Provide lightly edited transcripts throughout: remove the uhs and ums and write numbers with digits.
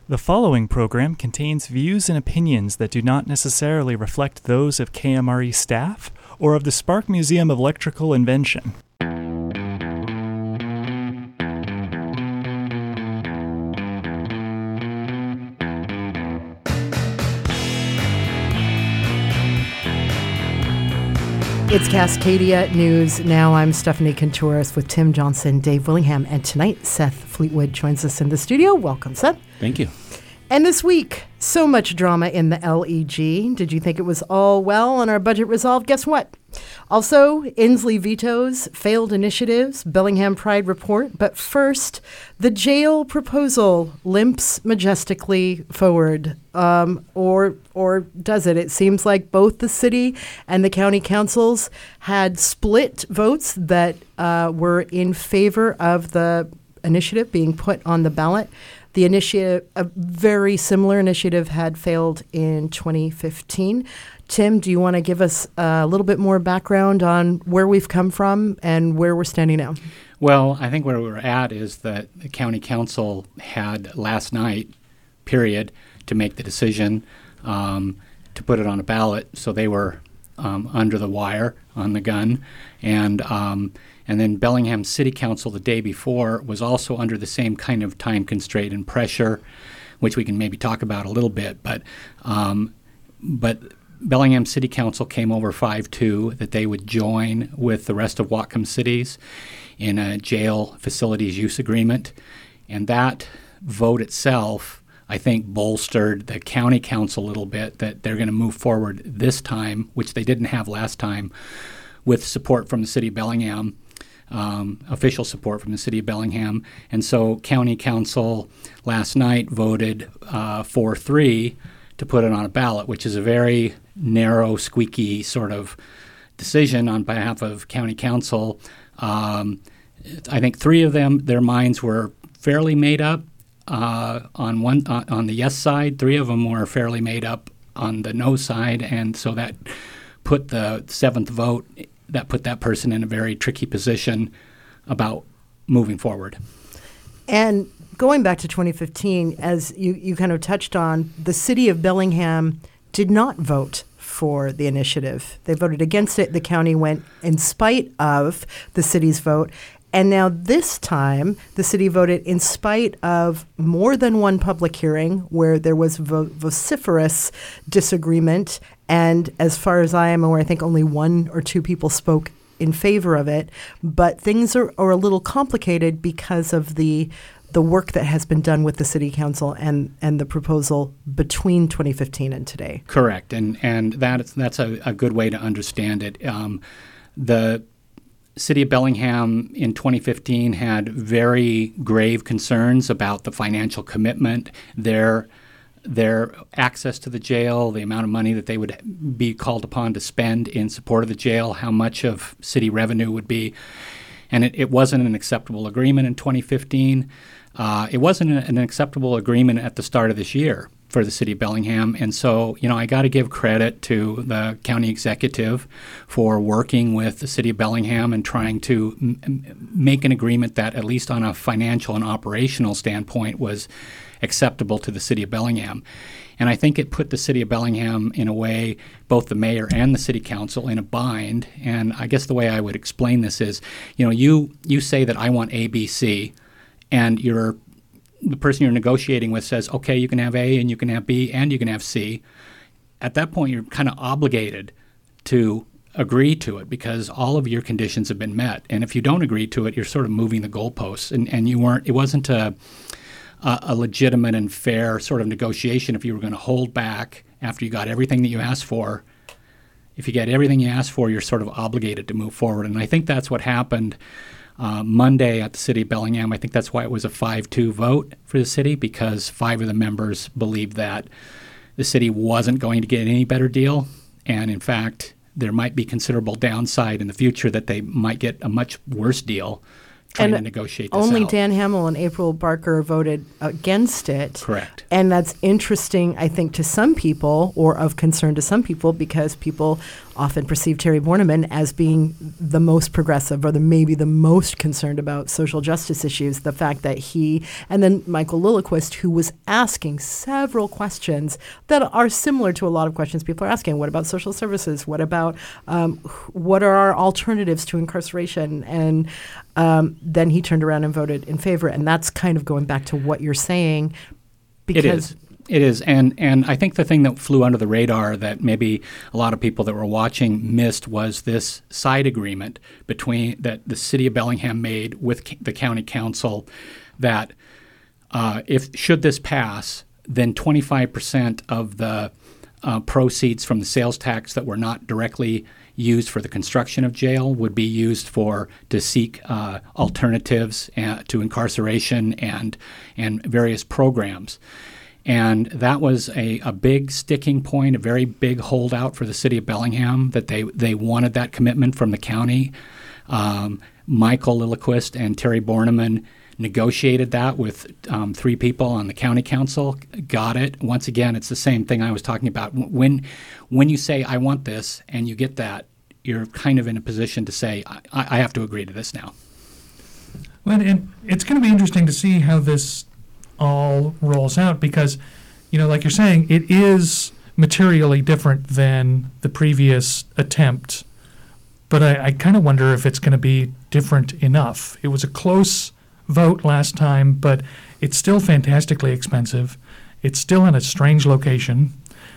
The following program contains views and opinions that do not necessarily reflect those of KMRE staff or of the Spark Museum of Electrical Invention. It's Cascadia News Now. I'm Stephanie Contouras with Tim Johnson, Dave Willingham, and tonight Seth Fleetwood joins us in the studio. Welcome, Seth. Thank you. And this week, so much drama in the LEG. Did you think it was all well and our budget resolved? Guess what? Also, Inslee vetoes, failed initiatives, Bellingham Pride report. But first, the jail proposal limps majestically forward. Or does it? It seems like both the city and the county councils had split votes that were in favor of the initiative being put on the ballot. The initiative, a very similar initiative, had failed in 2015. Tim, do you want to give us a little bit more background on where we've come from and where we're standing now? Well, I think where we're at is that the county council had last night, to make the decision to put it on a ballot. So they were under the wire on the gun. And then Bellingham City Council the day before was also under the same kind of time constraint and pressure, which we can maybe talk about a little bit. But Bellingham City Council came over 5-2 that they would join with the rest of Whatcom cities in a jail facilities use agreement. And that vote itself, I think, bolstered the county council a little bit that they're going to move forward this time, which they didn't have last time, with support from the city of Bellingham. Official support from the city of Bellingham. And so county council last night voted 4-3 to put it on a ballot, which is a very narrow, squeaky sort of decision on behalf of county council. I think three of them, their minds were fairly made up on the yes side. Three of them were fairly made up on the no side. And so that put the seventh vote that put that person in a very tricky position about moving forward. And going back to 2015, as you kind of touched on, the city of Bellingham did not vote for the initiative. They voted against it. The county went in spite of the city's vote. And now this time, the city voted in spite of more than one public hearing where there was vociferous disagreement. And as far as I am aware, I think only one or two people spoke in favor of it. But things are a little complicated because of the work that has been done with the city council and the proposal between 2015 and today. Correct. And that's a good way to understand it. The City of Bellingham in 2015 had very grave concerns about the financial commitment, their access to the jail, the amount of money that they would be called upon to spend in support of the jail, how much of city revenue would be. And it wasn't an acceptable agreement in 2015. It wasn't an acceptable agreement at the start of this year for the city of Bellingham. And so, I got to give credit to the county executive for working with the city of Bellingham and trying to make an agreement that, at least on a financial and operational standpoint, was acceptable to the city of Bellingham. And I think it put the city of Bellingham in a way, both the mayor and the city council, in a bind. And I guess the way I would explain this is, you say that I want A, B, C, and the person you're negotiating with says, okay, you can have A and you can have B and you can have C. At that point, you're kind of obligated to agree to it because all of your conditions have been met. And if you don't agree to it, you're sort of moving the goalposts. And it wasn't a legitimate and fair sort of negotiation if you were going to hold back after you got everything that you asked for. If you get everything you asked for, you're sort of obligated to move forward. And I think that's what happened Monday at the city of Bellingham. I think that's why it was a 5-2 vote for the city, because 5 of the members believed that the city wasn't going to get any better deal. And in fact, there might be considerable downside in the future that they might get a much worse deal trying to negotiate this only out. Dan Hamill and April Barker voted against it. Correct. And that's interesting, I think, to some people, or of concern to some people, because people often perceived Terry Borneman as being the most progressive or maybe the most concerned about social justice issues. The fact that he, and then Michael Lillquist, who was asking several questions that are similar to a lot of questions people are asking. What about social services? What about what are our alternatives to incarceration? And then he turned around and voted in favor. And that's kind of going back to what you're saying. Because It is. And I think the thing that flew under the radar that maybe a lot of people that were watching missed was this side agreement that the city of Bellingham made with the county council that should this pass, then 25% of the proceeds from the sales tax that were not directly used for the construction of jail would be used to seek alternatives to incarceration and various programs. And that was a big sticking point, a very big holdout for the city of Bellingham, that they wanted that commitment from the county. Michael Lillquist and Terry Borneman negotiated that with 3 people on the county council, got it. Once again, it's the same thing I was talking about. When you say, I want this, and you get that, you're kind of in a position to say, I have to agree to this now. Well, and it's going to be interesting to see how this all rolls out because, like you're saying, it is materially different than the previous attempt. But I kind of wonder if it's going to be different enough. It was a close vote last time, but it's still fantastically expensive. It's still in a strange location.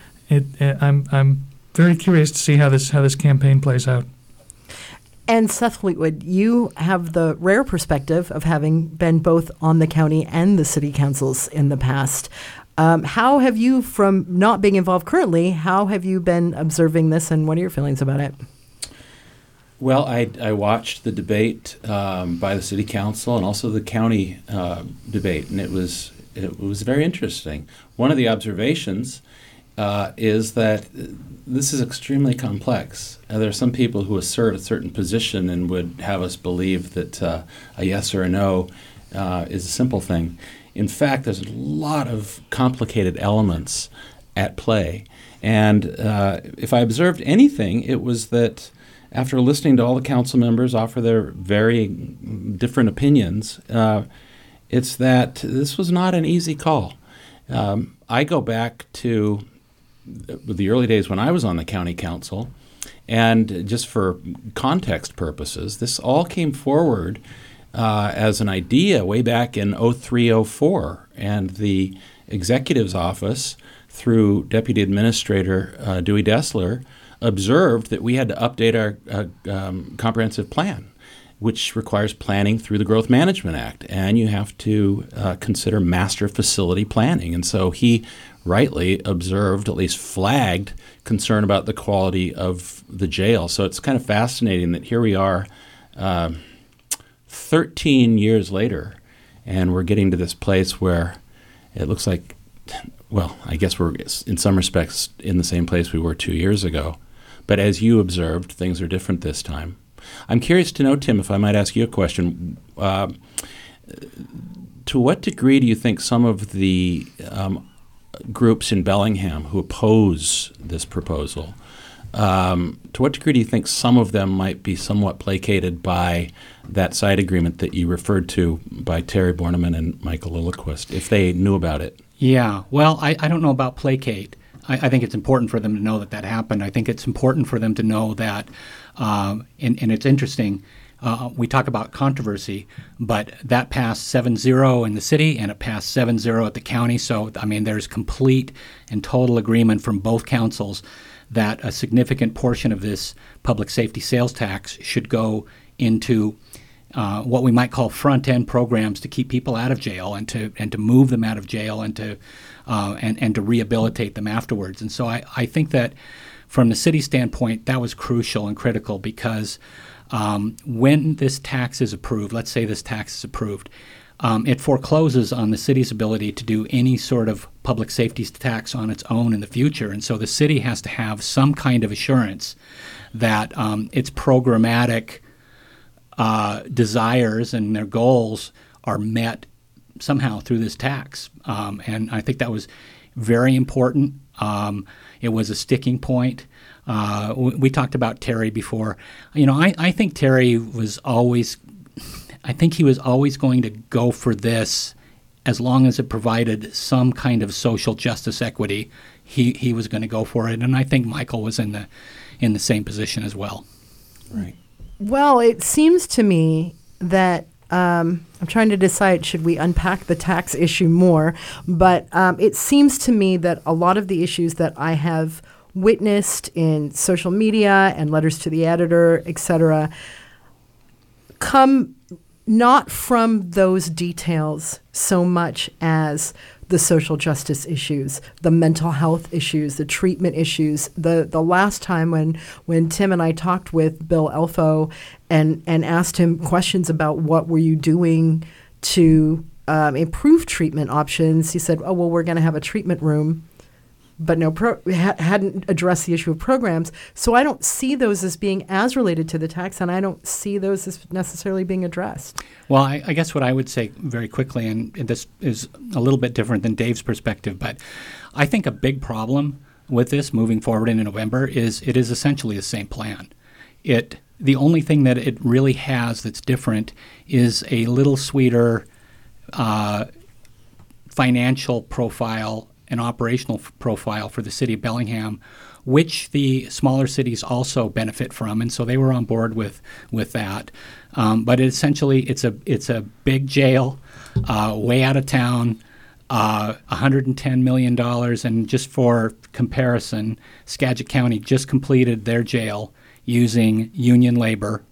I'm very curious to see how this campaign plays out. And Seth Fleetwood, you have the rare perspective of having been both on the county and the city councils in the past. How have you, from not being involved currently, how have you been observing this, and what are your feelings about it? Well, I watched the debate by the city council and also the county debate, and it was very interesting. One of the observations is that this is extremely complex. There are some people who assert a certain position and would have us believe that a yes or a no is a simple thing. In fact, there's a lot of complicated elements at play. And if I observed anything, it was that after listening to all the council members offer their very different opinions, it's that this was not an easy call. I go back to the early days when I was on the county council, and just for context purposes, this all came forward as an idea way back in 03-04, and the executive's office, through Deputy Administrator Dewey Dessler, observed that we had to update our comprehensive plan, which requires planning through the Growth Management Act, and you have to consider master facility planning. And so he rightly observed, at least flagged, concern about the quality of the jail. So it's kind of fascinating that here we are 13 years later, and we're getting to this place where it looks like, well, I guess we're in some respects in the same place we were 2 years ago. But as you observed, things are different this time. I'm curious to know, Tim, if I might ask you a question. To what degree do you think some of the groups in Bellingham who oppose this proposal, to what degree do you think some of them might be somewhat placated by that side agreement that you referred to by Terry Borneman and Michael Lillquist, if they knew about it? Yeah, well, I don't know about placate. I think it's important for them to know that happened. I think it's important for them to know that, and it's interesting, we talk about controversy, but that passed 7-0 in the city and it passed 7-0 at the county. So, I mean, there's complete and total agreement from both councils that a significant portion of this public safety sales tax should go into what we might call front-end programs to keep people out of jail and to move them out of jail and to rehabilitate them afterwards. And so I think that from the city standpoint, that was crucial and critical because when this tax is approved, let's say this tax is approved, it forecloses on the city's ability to do any sort of public safety tax on its own in the future. And so the city has to have some kind of assurance that its programmatic desires and their goals are met somehow through this tax. And I think that was very important. It was a sticking point. We talked about Terry before. I think Terry was always going to go for this as long as it provided some kind of social justice equity. He was going to go for it, and I think Michael was in the same position as well. Right. Well, it seems to me that I'm trying to decide, should we unpack the tax issue more? But it seems to me that a lot of the issues that I have witnessed in social media and letters to the editor, et cetera, come not from those details so much as the social justice issues, the mental health issues, the treatment issues. The last time when Tim and I talked with Bill Elfo and asked him questions about what were you doing to improve treatment options, he said, "Oh, well, we're going to have a treatment room," but hadn't addressed the issue of programs. So I don't see those as being as related to the tax, and I don't see those as necessarily being addressed. Well, I guess what I would say very quickly, and this is a little bit different than Dave's perspective, but I think a big problem with this moving forward into November is it is essentially the same plan. The only thing that it really has that's different is a little sweeter financial profile, an operational profile for the city of Bellingham, which the smaller cities also benefit from, and so they were on board with that. But essentially, it's a big jail, way out of town, $110 million, and just for comparison, Skagit County just completed their jail using union labor,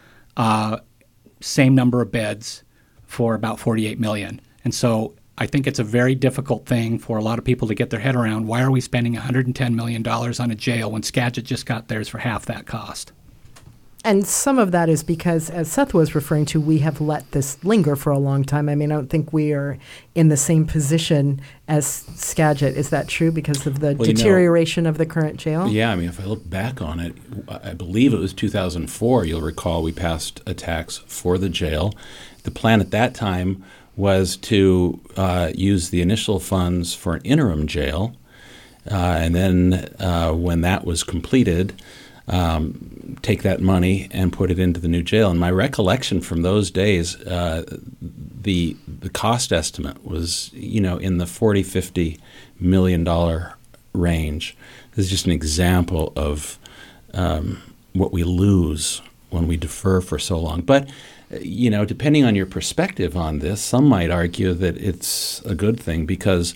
same number of beds for about $48 million, and so I think it's a very difficult thing for a lot of people to get their head around. Why are we spending $110 million on a jail when Skagit just got theirs for half that cost? And some of that is because, as Seth was referring to, we have let this linger for a long time. I mean, I don't think we are in the same position as Skagit. Is that true because of the deterioration of the current jail? Yeah, I mean, if I look back on it, I believe it was 2004, you'll recall we passed a tax for the jail. The plan at that time was to use the initial funds for an interim jail, and then when that was completed, take that money and put it into the new jail. And my recollection from those days, the cost estimate was in the $40-50 million range. This is just an example of what we lose when we defer for so long. But depending on your perspective on this, some might argue that it's a good thing because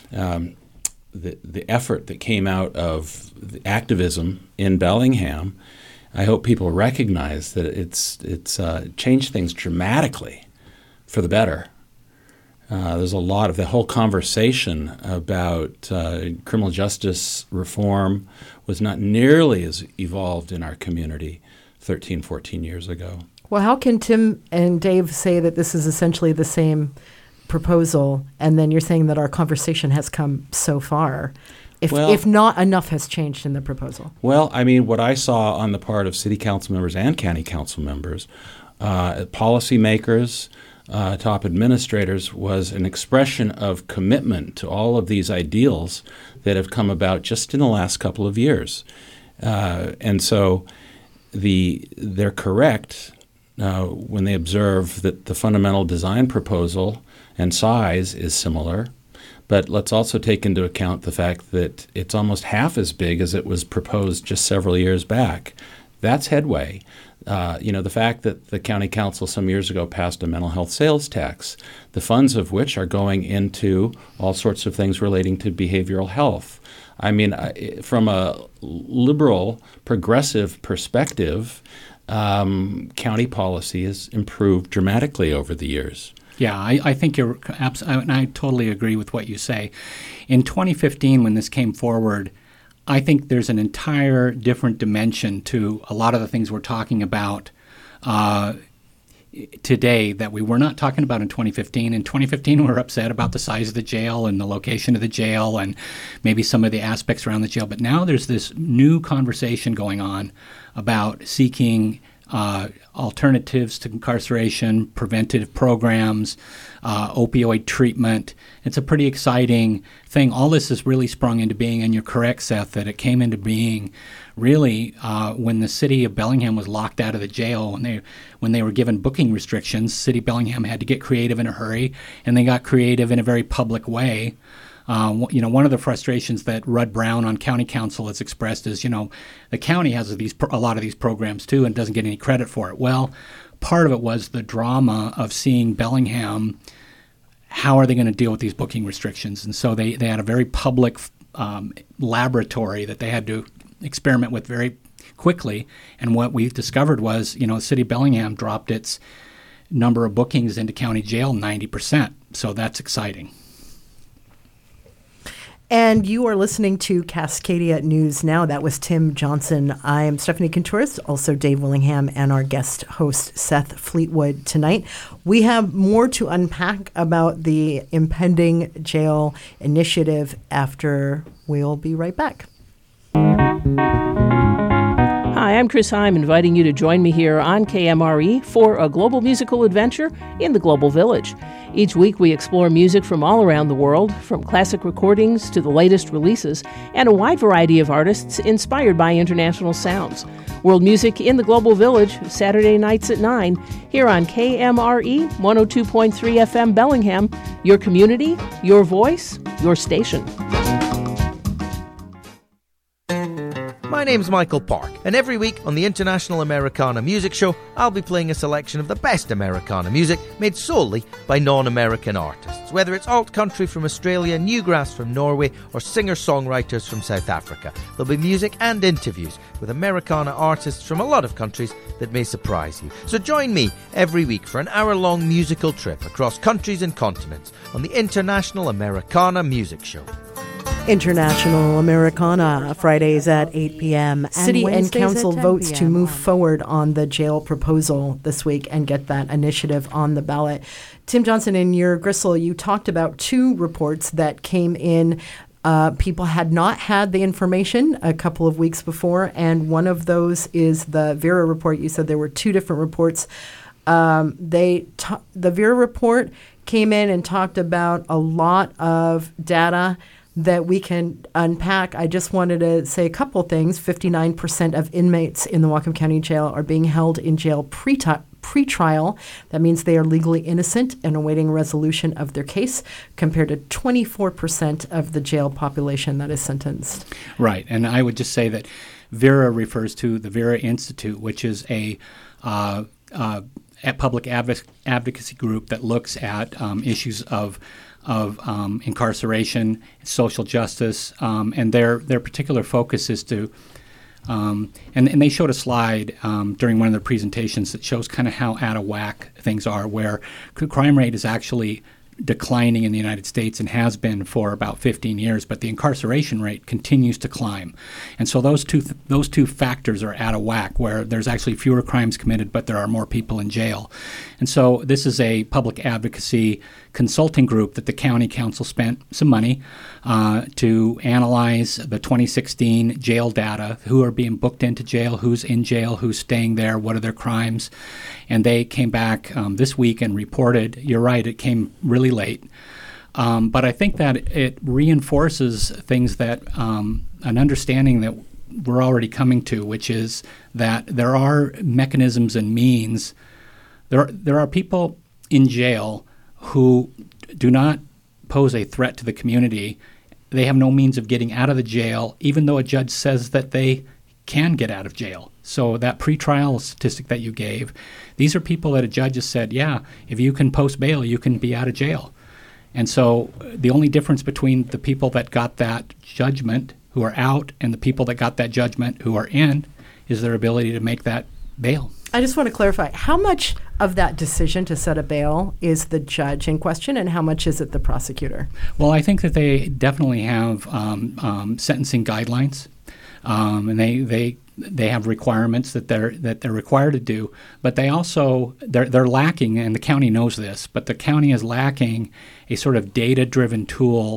the effort that came out of the activism in Bellingham, I hope people recognize that it's changed things dramatically for the better. There's a lot of the whole conversation about criminal justice reform was not nearly as evolved in our community 13, 14 years ago. Well, how can Tim and Dave say that this is essentially the same proposal, and then you're saying that our conversation has come so far, if not enough has changed in the proposal? Well, I mean, what I saw on the part of city council members and county council members, policymakers, top administrators, was an expression of commitment to all of these ideals that have come about just in the last couple of years. And so they're correct when they observe that the fundamental design proposal and size is similar, but let's also take into account the fact that it's almost half as big as it was proposed just several years back. That's headway. The fact that the county council some years ago passed a mental health sales tax, the funds of which are going into all sorts of things relating to behavioral health. I mean, from a liberal, progressive perspective, county policy has improved dramatically over the years. Yeah, I think you're absolutely, and I totally agree with what you say. In 2015, when this came forward, I think there's an entire different dimension to a lot of the things we're talking about today that we were not talking about in 2015. In 2015, we were upset about the size of the jail and the location of the jail and maybe some of the aspects around the jail. But now there's this new conversation going on about seeking alternatives to incarceration, preventative programs, opioid treatment. It's a pretty exciting thing. All this has really sprung into being, and you're correct, Seth, that it came into being really when the city of Bellingham was locked out of the jail. When they were given booking restrictions, City of Bellingham had to get creative in a hurry, and they got creative in a very public way. One of the frustrations that Rudd Brown on county council has expressed is, the county has a lot of these programs too and doesn't get any credit for it. Well, part of it was the drama of seeing Bellingham. How are they going to deal with these booking restrictions? And so they had a very public laboratory that they had to experiment with very quickly. And what we discovered was, the city of Bellingham dropped its number of bookings into county jail 90%. So that's exciting. And you are listening to Cascadia News Now. That was Tim Johnson. I'm Stephanie Contouris, also Dave Willingham, and our guest host, Seth Fleetwood, tonight. We have more to unpack about the impending jail initiative after we'll be right back. Hi, I'm Chris Heim, inviting you to join me here on KMRE for a global musical adventure in the Global Village. Each week we explore music from all around the world, from classic recordings to the latest releases, and a wide variety of artists inspired by international sounds. World Music in the Global Village, Saturday nights at 9, here on KMRE 102.3 FM Bellingham, your community, your voice, your station. My name's Michael Park, and every week on the International Americana Music Show, I'll be playing a selection of the best Americana music made solely by non-American artists, whether it's alt country from Australia, newgrass from Norway, or singer-songwriters from South Africa. There'll be music and interviews with Americana artists from a lot of countries that may surprise you. So join me every week for an hour-long musical trip across countries and continents on the International Americana Music Show. International Americana, Fridays at 8 p.m. City and council votes to move forward on the jail proposal this week and get that initiative on the ballot. Tim Johnson, in your gristle, you talked about two reports that came in. People had not had the information a couple of weeks before, and one of those is the Vera report. You said there were two different reports. The Vera report came in and talked about a lot of data that we can unpack. I just wanted to say a couple things. 59% of inmates in the Whatcom County Jail are being held in jail pre-trial. That means they are legally innocent and awaiting resolution of their case, compared to 24% of the jail population that is sentenced. Right, and I would just say that Vera refers to the Vera Institute, which is a public advocacy group that looks at issues of incarceration, social justice, and their particular focus is to, and they showed a slide during one of their presentations that shows kind of how out of whack things are, where crime rate is actually declining in the United States and has been for about 15 years, but the incarceration rate continues to climb. And so those two factors are out of whack, where there's actually fewer crimes committed, but there are more people in jail. And so this is a public advocacy consulting group that the county council spent some money to analyze the 2016 jail data, who are being booked into jail, who's in jail, who's staying there, what are their crimes. And they came back this week and reported, you're right, it came really late. But I think that it reinforces things that an understanding that we're already coming to, which is that there are mechanisms and means. There are people in jail who do not pose a threat to the community. They have no means of getting out of the jail, even though a judge says that they can get out of jail. So that pretrial statistic that you gave, these are people that a judge has said, yeah, if you can post bail, you can be out of jail. And so the only difference between the people that got that judgment who are out and the people that got that judgment who are in is their ability to make that bail. I just want to clarify, how much of that decision to set a bail is the judge in question, and how much is it the prosecutor? Well, I think that they definitely have sentencing guidelines, and they have requirements that they're required to do. But they also they're lacking, and the county knows this. But the county is lacking a sort of data-driven tool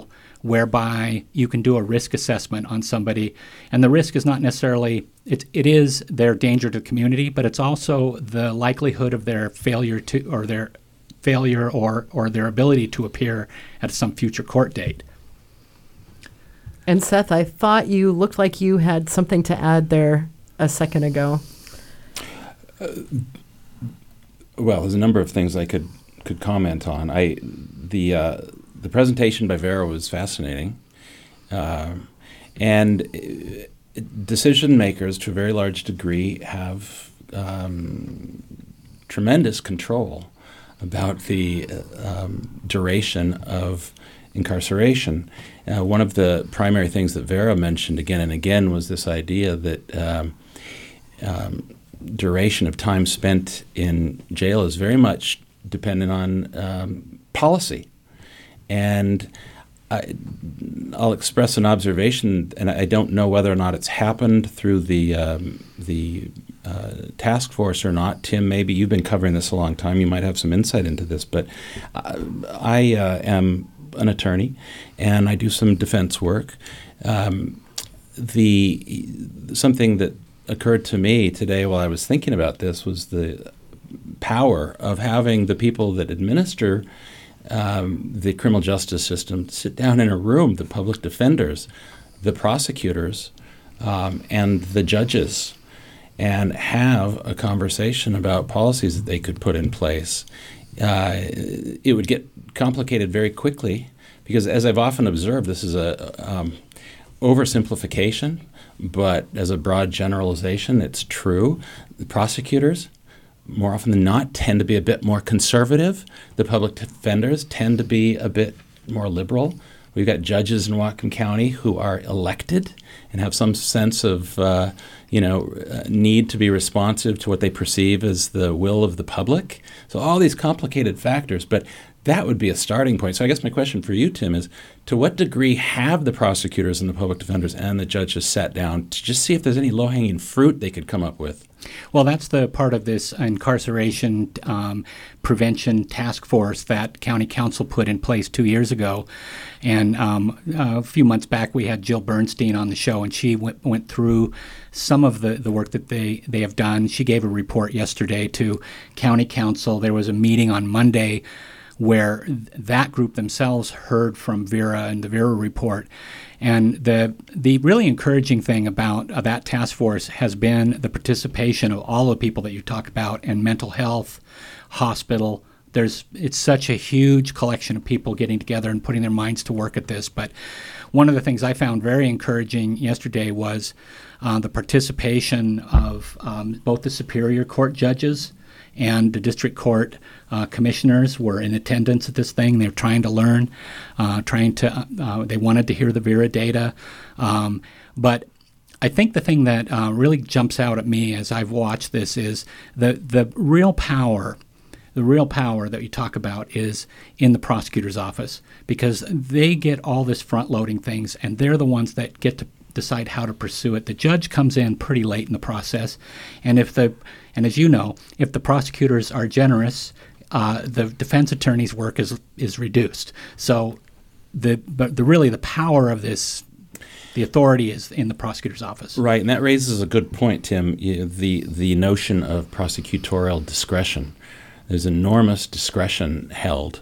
whereby you can do a risk assessment on somebody. And the risk is not necessarily, it is their danger to the community, but it's also the likelihood of their failure or their ability to appear at some future court date. And Seth, I thought you looked like you had something to add there a second ago. Well, there's a number of things I could comment on. The presentation by Vera was fascinating, and decision makers, to a very large degree, have tremendous control about the duration of incarceration. One of the primary things that Vera mentioned again and again was this idea that duration of time spent in jail is very much dependent on policy. And I'll express an observation, and I don't know whether or not it's happened through the task force or not. Tim, maybe you've been covering this a long time. You might have some insight into this. But I am an attorney, and I do some defense work. Something that occurred to me today while I was thinking about this was the power of having the people that administer the criminal justice system sit down in a room, the public defenders, the prosecutors, and the judges, and have a conversation about policies that they could put in place. It would get complicated very quickly because, as I've often observed, this is a oversimplification, but as a broad generalization, it's true. The prosecutors, more often than not, tend to be a bit more conservative. The public defenders tend to be a bit more liberal. We've got judges in Whatcom County who are elected and have some sense of, need to be responsive to what they perceive as the will of the public. So all these complicated factors, but that would be a starting point. So I guess my question for you, Tim, is to what degree have the prosecutors and the public defenders and the judges sat down to just see if there's any low-hanging fruit they could come up with? Well, that's the part of this incarceration prevention task force that County Council put in place 2 years ago. And a few months back, we had Jill Bernstein on the show, and she went through some of the work that they have done. She gave a report yesterday to County Council. There was a meeting on Monday where that group themselves heard from Vera and the Vera report. And the really encouraging thing about that task force has been the participation of all the people that you talk about in mental health, hospital. It's such a huge collection of people getting together and putting their minds to work at this. But one of the things I found very encouraging yesterday was the participation of both the Superior Court judges and the district court commissioners were in attendance at this thing. They were trying to learn, they wanted to hear the Vera data. But I think the thing that really jumps out at me as I've watched this is the real power. The real power that you talk about is in the prosecutor's office, because they get all this front-loading things, and they're the ones that get to decide how to pursue it. The judge comes in pretty late in the process, and as you know, if the prosecutors are generous, the defense attorney's work is reduced. So the power of this, the authority is in the prosecutor's office. Right, and that raises a good point, Tim. The notion of prosecutorial discretion. There's enormous discretion held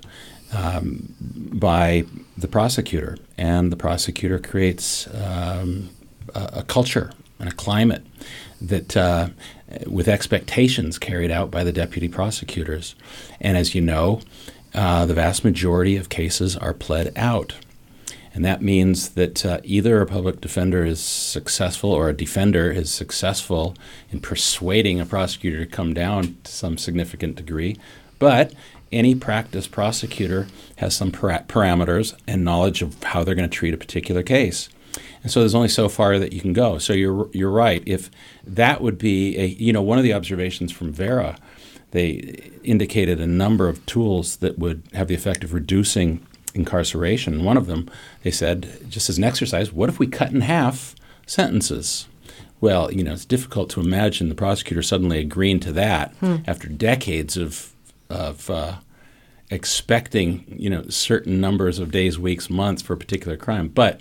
by the prosecutor, and the prosecutor creates a culture and a climate that with expectations carried out by the deputy prosecutors. And as you know, the vast majority of cases are pled out. And that means that either a public defender is successful or a defender is successful in persuading a prosecutor to come down to some significant degree. But any practiced prosecutor has some parameters and knowledge of how they're going to treat a particular case. And so there's only so far that you can go. So you're right. If that would be one of the observations from Vera, they indicated a number of tools that would have the effect of reducing incarceration. One of them, they said, just as an exercise, what if we cut in half sentences? Well, it's difficult to imagine the prosecutor suddenly agreeing to that after decades of expecting, certain numbers of days, weeks, months for a particular crime. But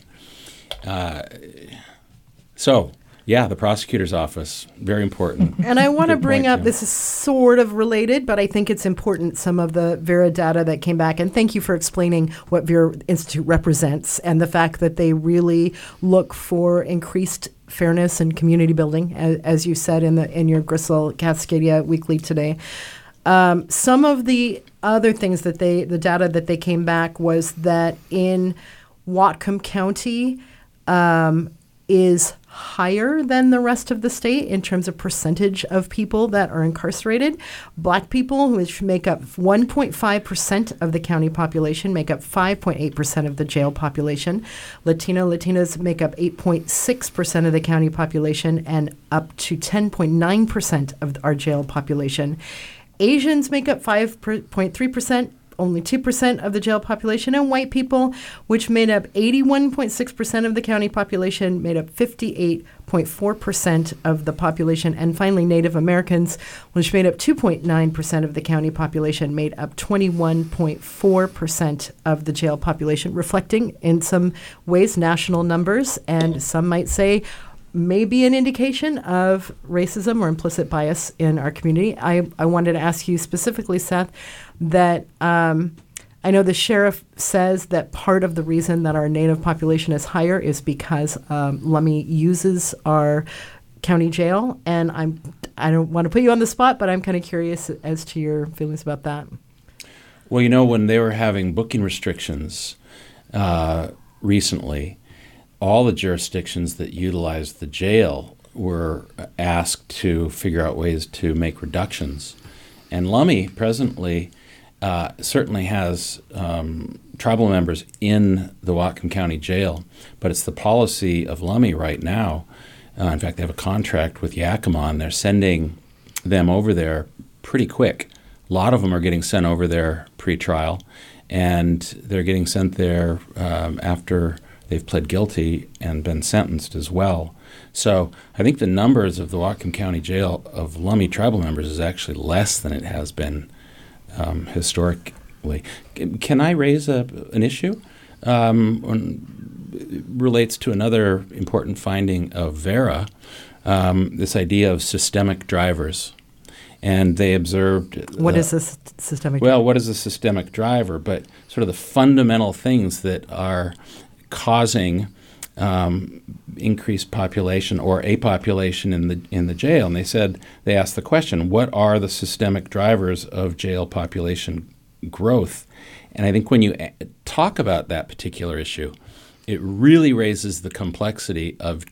the prosecutor's office, very important. And I want to bring up, Jim. this is sort of related, but I think it's important, some of the Vera data that came back. And thank you for explaining what Vera Institute represents and the fact that they really look for increased fairness and community building, as you said in your Gristle Cascadia Weekly today. Some of the other things the data that they came back was that in Whatcom County is higher than the rest of the state in terms of percentage of people that are incarcerated. Black people, which make up 1.5% of the county population, make up 5.8% of the jail population. Latinas make up 8.6% of the county population and up to 10.9% of our jail population. Asians make up 5.3%. Only 2% of the jail population, and white people, which made up 81.6% of the county population, made up 58.4% of the population. And finally, Native Americans, which made up 2.9% of the county population, made up 21.4% of the jail population, reflecting in some ways national numbers, and some might say maybe an indication of racism or implicit bias in our community. I wanted to ask you specifically, Seth, that I know the sheriff says that part of the reason that our Native population is higher is because Lummi uses our county jail, and I don't want to put you on the spot, but I'm kind of curious as to your feelings about that. Well, when they were having booking restrictions recently, all the jurisdictions that utilized the jail were asked to figure out ways to make reductions. And Lummi presently certainly has tribal members in the Whatcom County Jail, but it's the policy of Lummi right now. In fact, they have a contract with Yakima, and they're sending them over there pretty quick. A lot of them are getting sent over there pre-trial, and they're getting sent there after they've pled guilty and been sentenced as well. So I think the numbers of the Whatcom County Jail of Lummi tribal members is actually less than it has been historically. Can I raise an issue? Relates to another important finding of Vera, this idea of systemic drivers. And they observed... What is this systemic driver? Well, what is a systemic driver? But sort of the fundamental things that are causing increased population or a population in the jail. And they asked the question, what are the systemic drivers of jail population growth? And I think when you talk about that particular issue, it really raises the complexity of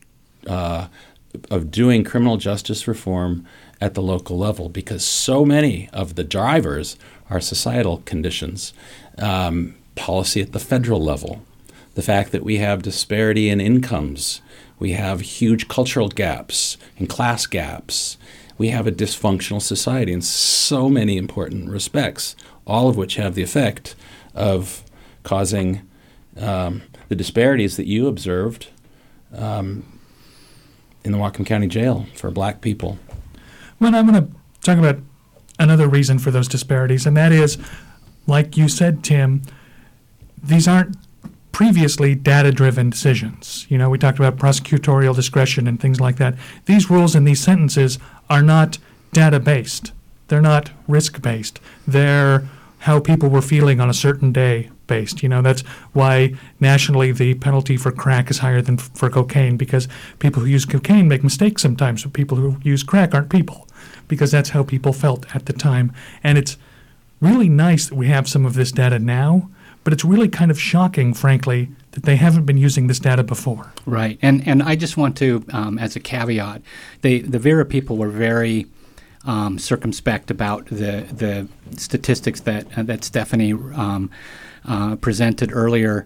doing criminal justice reform at the local level, because so many of the drivers are societal conditions, policy at the federal level, the fact that we have disparity in incomes, we have huge cultural gaps and class gaps, we have a dysfunctional society in so many important respects, all of which have the effect of causing the disparities that you observed in the Whatcom County Jail for Black people. Well, I'm going to talk about another reason for those disparities, and that is, like you said, Tim, these aren't previously data-driven decisions. We talked about prosecutorial discretion and things like that. These rules and these sentences are not data-based. They're not risk-based. They're how people were feeling on a certain day based. That's why nationally the penalty for crack is higher than for cocaine, because people who use cocaine make mistakes sometimes, but people who use crack aren't people, because that's how people felt at the time. And it's really nice that we have some of this data now, but it's really kind of shocking, frankly, that they haven't been using this data before. Right. And I just want to, as a caveat, the Vera people were very circumspect about the statistics that Stephanie presented earlier.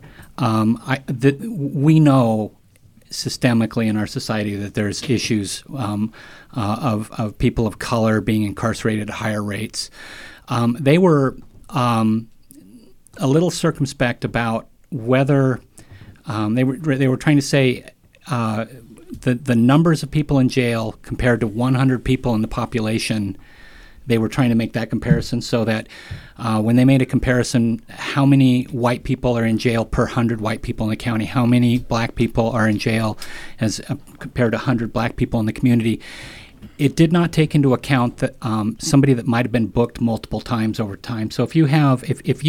We know systemically in our society that there's issues of people of color being incarcerated at higher rates. They were a little circumspect about whether they were trying to say the numbers of people in jail compared to 100 people in the population they were trying to make that comparison so that when they made a comparison, how many white people are in jail per 100 white people in the county, how many black people are in jail as compared to 100 black people in the community, it did not take into account that somebody that might have been booked multiple times over time. So if you have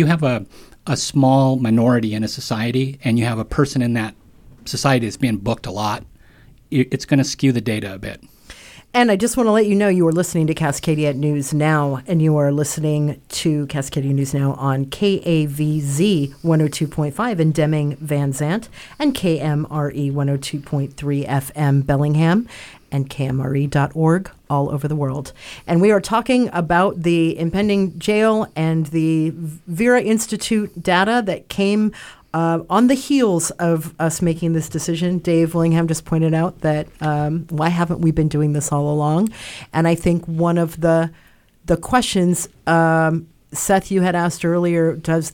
a small minority in a society and you have a person in that society that's being booked a lot, it's going to skew the data a bit. And I just want to let you know you are listening to Cascadia News Now, and you are listening to Cascadia News Now on KAVZ 102.5 in Deming, Van Zant, and KMRE 102.3 FM Bellingham, and KMRE.org all over the world. And we are talking about the impending jail and the Vera Institute data that came on the heels of us making this decision. Dave Willingham just pointed out that why haven't we been doing this all along? And I think one of the questions, Seth, you had asked earlier, does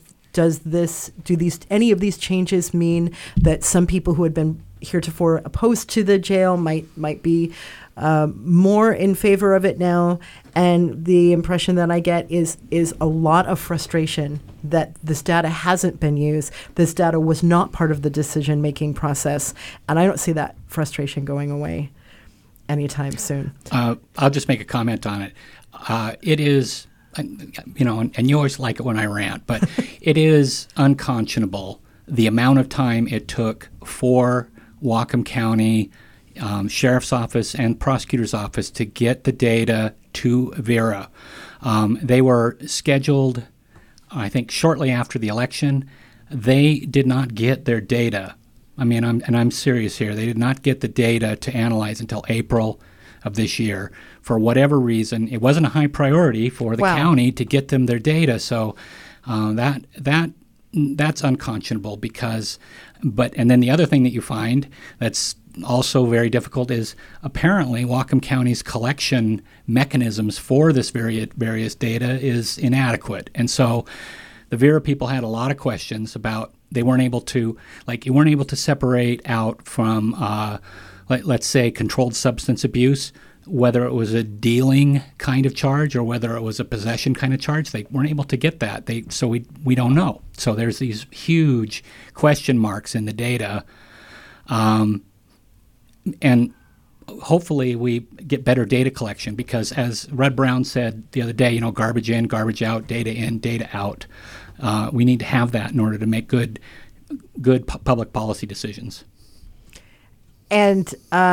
any of these changes mean that some people who had been heretofore opposed to the jail might be more in favor of it now? And the impression that I get is a lot of frustration that this data hasn't been used. This data was not part of the decision-making process, and I don't see that frustration going away anytime soon. I'll just make a comment on it. It is, and you always like it when I rant, but it is unconscionable the amount of time it took for Whatcom County Sheriff's Office and Prosecutor's Office to get the data to Vera. They were scheduled, I think, shortly after the election. They did not get their data. I'm serious here. They did not get the data to analyze until April of this year. For whatever reason, it wasn't a high priority for the county to get them their data. So that's unconscionable and then the other thing that you find that's also very difficult is apparently Whatcom County's collection mechanisms for this various data is inadequate. And so the Vera people had a lot of questions about you weren't able to separate out from, let's say, controlled substance abuse, whether it was a dealing kind of charge or whether it was a possession kind of charge. They weren't able to get that. So we don't know. So there's these huge question marks in the data. And hopefully we get better data collection because, as Rudd Brown said the other day, garbage in, garbage out, data in, data out. We need to have that in order to make good public policy decisions. And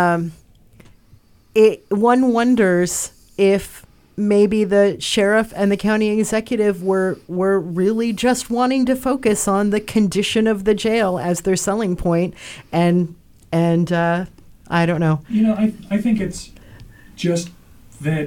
one wonders if maybe the sheriff and the county executive were really just wanting to focus on the condition of the jail as their selling point, and I don't know. I think it's just that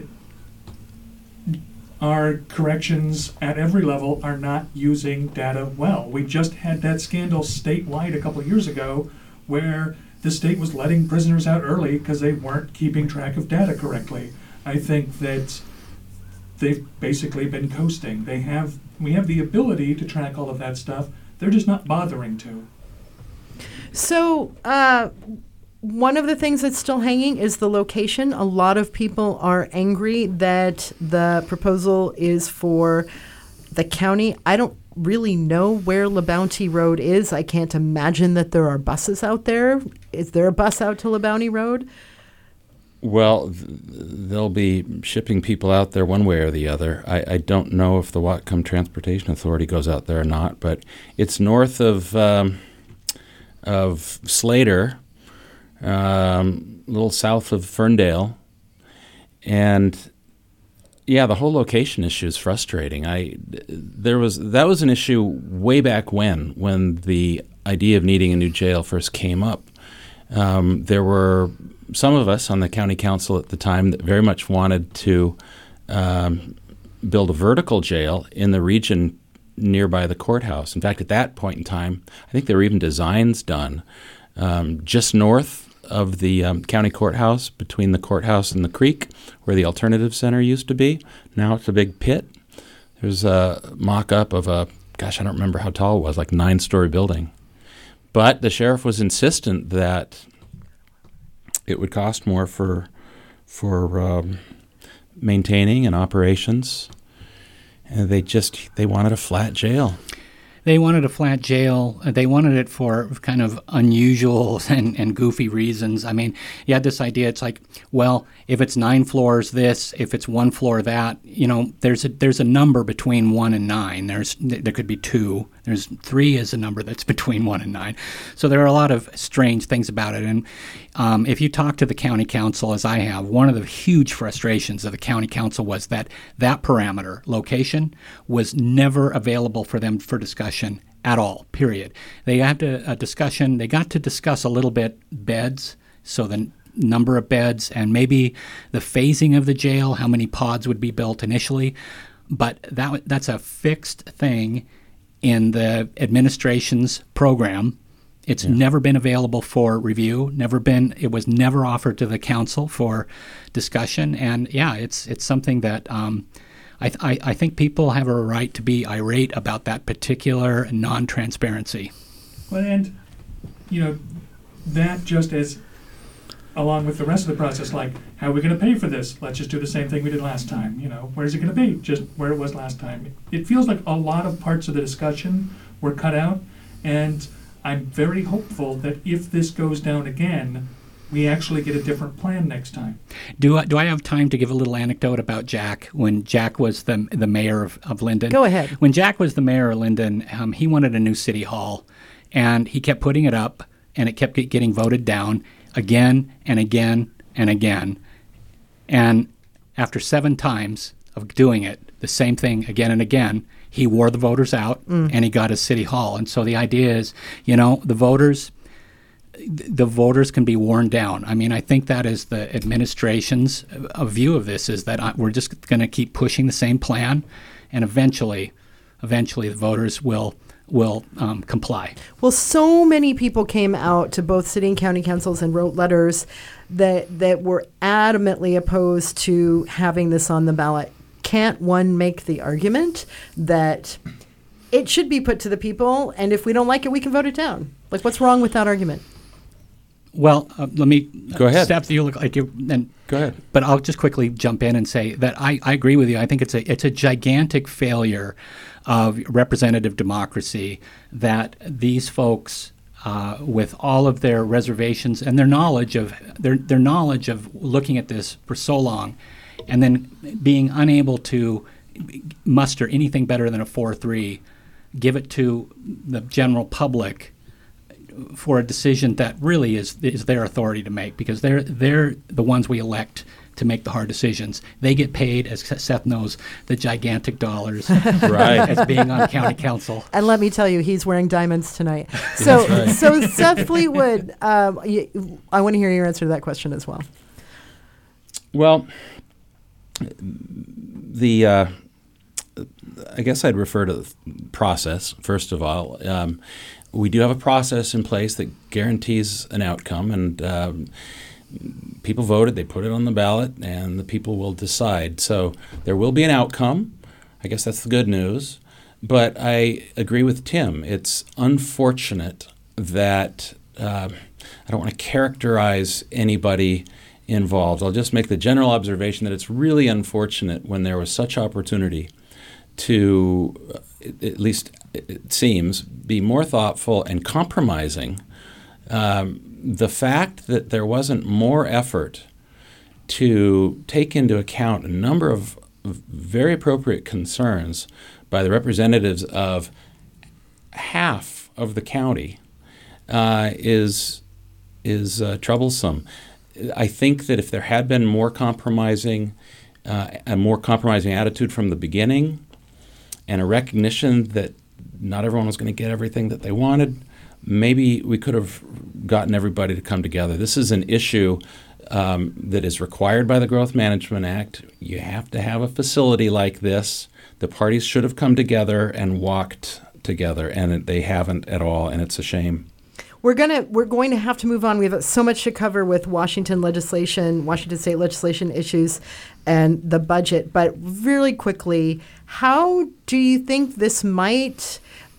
our corrections at every level are not using data well. We just had that scandal statewide a couple of years ago where the state was letting prisoners out early because they weren't keeping track of data correctly. I think that they've basically been coasting. We have the ability to track all of that stuff. They're just not bothering to. So one of the things that's still hanging is the location. A lot of people are angry that the proposal is for the county. I don't really know where LaBounty Road is. I can't imagine that there are buses out there. Is there a bus out to LaBounty Road? Well, they'll be shipping people out there one way or the other. I don't know if the Whatcom Transportation Authority goes out there or not, but it's north of Slater, a little south of Ferndale, and yeah, the whole location issue is frustrating. That was an issue way back when the idea of needing a new jail first came up. There were some of us on the county council at the time that very much wanted to build a vertical jail in the region nearby the courthouse. In fact, at that point in time, I think there were even designs done just north of the county courthouse, between the courthouse and the creek, where the alternative center used to be. Now it's a big pit. There's a mock-up of I don't remember how tall it was, like 9-story building. But the sheriff was insistent that it would cost more for maintaining and operations. And they wanted a flat jail. They wanted a flat jail. They wanted it for kind of unusual and goofy reasons. I mean, you had this idea. It's like, well, if it's 9 floors this, if it's 1 floor that, there's a number between 1 and 9. There could be 2. There's 3 is a number that's between 1 and 9. So there are a lot of strange things about it. And if you talk to the county council, as I have, one of the huge frustrations of the county council was that parameter, location, was never available for them for discussion at all, period. They had a discussion. They got to discuss a little bit beds, so the number of beds and maybe the phasing of the jail, how many pods would be built initially. But that's a fixed thing in the administration's program. It's never been available for review, it was never offered to the council for discussion. And it's something that I think people have a right to be irate about that particular non-transparency. Well, and, that just as along with the rest of the process, like, how are we going to pay for this? Let's just do the same thing we did last time. Where's it going to be? Just where it was last time. It feels like a lot of parts of the discussion were cut out, and I'm very hopeful that if this goes down again, we actually get a different plan next time. Do I have time to give a little anecdote about Jack? When Jack was the mayor of Linden. Go ahead. When Jack was the mayor of Linden, he wanted a new city hall, and he kept putting it up, and it kept getting voted down again and again and again. And after 7 times of doing it, the same thing again and again, he wore the voters out and he got his city hall. And so the idea is, the voters can be worn down. I mean, I think that is the administration's view of this, is that we're just going to keep pushing the same plan, and eventually the voters will comply. Well, so many people came out to both city and county councils and wrote letters that were adamantly opposed to having this on the ballot. Can't one make the argument that it should be put to the people, and if we don't like it, we can vote it down? Like, what's wrong with that argument? Well, let me go ahead. Steph, you look like you. And go ahead. But I'll just quickly jump in and say that I agree with you. I think it's a gigantic failure of representative democracy that these folks, with all of their reservations and their knowledge of looking at this for so long, and then being unable to muster anything better than a 4-3, give it to the general public for a decision that really is their authority to make, because they're the ones we elect to make the hard decisions. They get paid, as Seth knows, the gigantic dollars right. as being on county council. And let me tell you, he's wearing diamonds tonight. So, right. So Seth Fleetwood, I want to hear your answer to that question as well. Well, I guess I'd refer to the process, first of all. We do have a process in place that guarantees an outcome, and people voted, they put it on the ballot, and the people will decide. So there will be an outcome. I guess that's the good news. But I agree with Tim. It's unfortunate that I don't want to characterize anybody involved. I'll just make the general observation that it's really unfortunate when there was such opportunity to, at least it seems, be more thoughtful and compromising. The fact that there wasn't more effort to take into account a number of very appropriate concerns by the representatives of half of the county is troublesome. I think that if there had been more compromising, a more compromising attitude from the beginning, and a recognition that not everyone was going to get everything that they wanted, maybe we could have gotten everybody to come together. This is an issue that is required by the Growth Management Act. You have to have a facility like this. The parties should have come together and walked together, and they haven't at all, and it's a shame. We're going to have to move on. We have so much to cover with Washington state legislation issues, and the budget. But really quickly, how do you think this might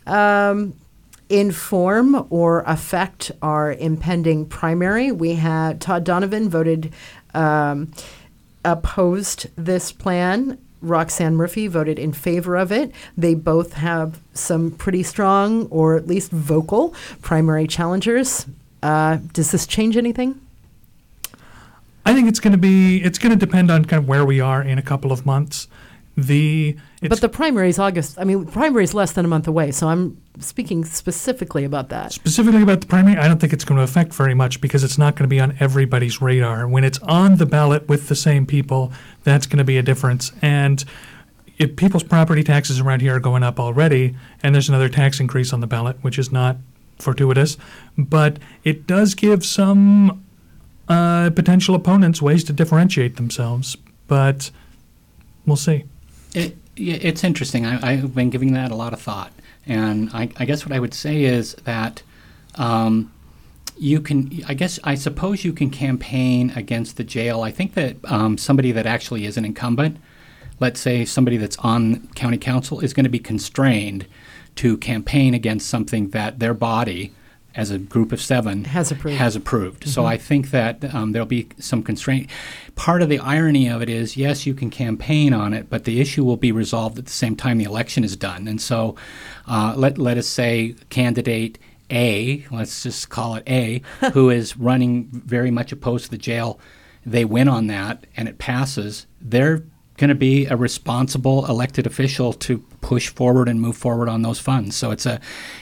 inform or affect our impending primary? We had Todd Donovan voted opposed this plan. Roxanne Murphy voted in favor of it. They both have some pretty strong, or at least vocal, primary challengers. Does this change anything? I think it's going to depend on kind of where we are in a couple of months. But the primary is August. I mean, the primary is less than a month away, so I'm speaking specifically about that. Specifically about the primary, I don't think it's going to affect very much because it's not going to be on everybody's radar. When it's on the ballot with the same people, that's going to be a difference. And if people's property taxes around here are going up already, and there's another tax increase on the ballot, which is not fortuitous, but it does give some potential opponents ways to differentiate themselves. But we'll see. It's interesting. I've been giving that a lot of thought. And I guess what I would say is that I suppose you can campaign against the jail. I think that somebody that actually is an incumbent, let's say somebody that's on county council, is going to be constrained to campaign against something that their body, as a group of 7, has approved. Mm-hmm. So I think that there'll be some constraint. Part of the irony of it is, yes, you can campaign on it, but the issue will be resolved at the same time the election is done. And so let us say candidate A, let's just call it A, who is running very much opposed to the jail, they win on that and it passes, they're going to be a responsible elected official to push forward and move forward on those funds. So it's